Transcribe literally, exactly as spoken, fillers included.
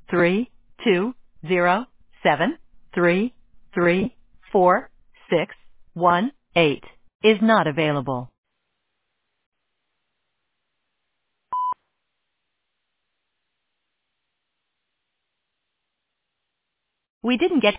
three two zero seven three three four six one eight is not available. We didn't get